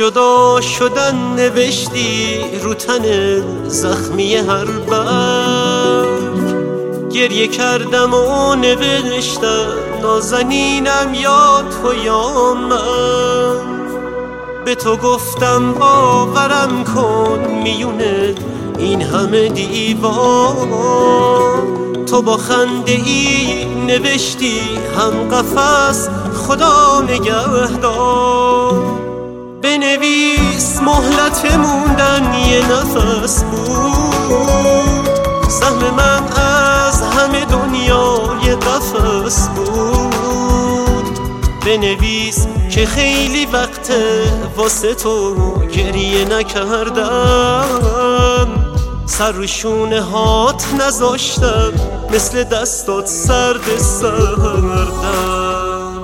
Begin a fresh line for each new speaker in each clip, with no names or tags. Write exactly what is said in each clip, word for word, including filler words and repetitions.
جدا شدن نوشتی رو تن زخمی هر برگ، گریه کردم و نوشتم نازنینم یا تو یا من. به تو گفتم باورم کن میونه این همه دیوار، تو با خنده ای نوشتی هم قفس خدا نگهدار. بنویس مهلت موندن یه نفس بود، سهم من از همه دنیای قفس بود. بنویس که خیلی وقت واسه تو گریه نکردم، سر رو شونه هات نذاشتم مثل دستات سرد سردم.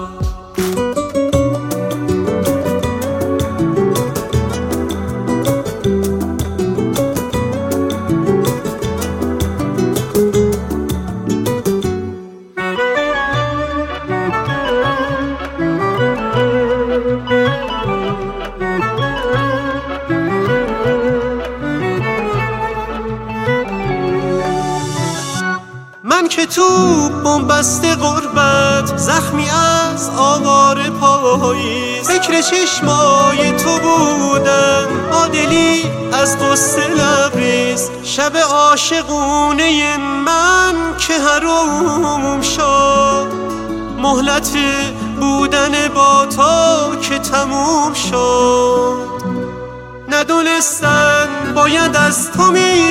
من که تو بنبست غربت زخمی از آوار پاییز، فکر چشمای تو بودم با دلی از غصه لبریز. شب عاشقونه من که حروم شد، مهلت بودن با تو که تموم شد. ندونستن باید از تو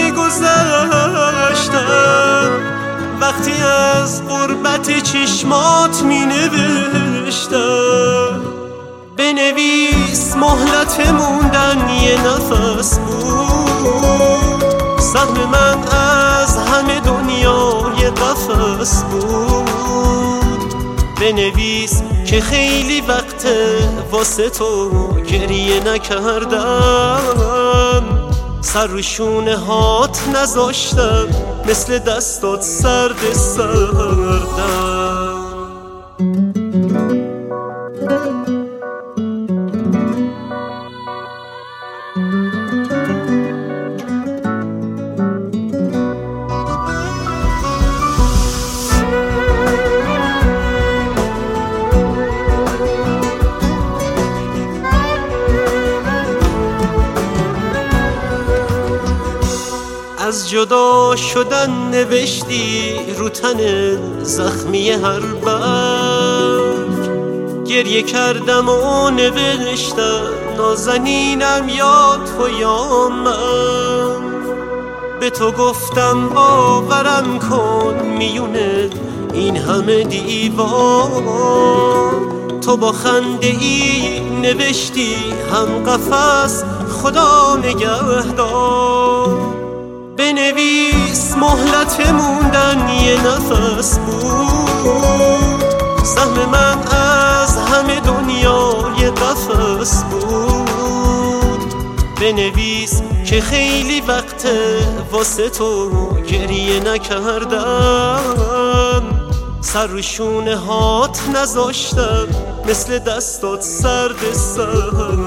میگذشتم، وقتی از غربت چشمات می نوشتم. بنویس مهلت موندن یه نفس بود، سهم من از همه دنیای قفس بود. بنویس که خیلی وقت واسه تو گریه نکردم، سر رو شونه هات نذاشتم مثل دستات سرد سردم. از جدا شدن نوشتی رو تن زخمی هر برگ، گریه کردم و نوشتم نازنینم یا تو یا من. به تو گفتم باورم کن میونه این همه دیوار، تو با خنده ای نوشتی هم قفس خدا نگهدار. بنویس مهلت موندن یه نفس بود، سهم من از همه دنیای قفس بود. بنویس که خیلی وقت واسه تو گریه نکردم، سر رو شونه هات نذاشتم مثل دستات سرد سردم.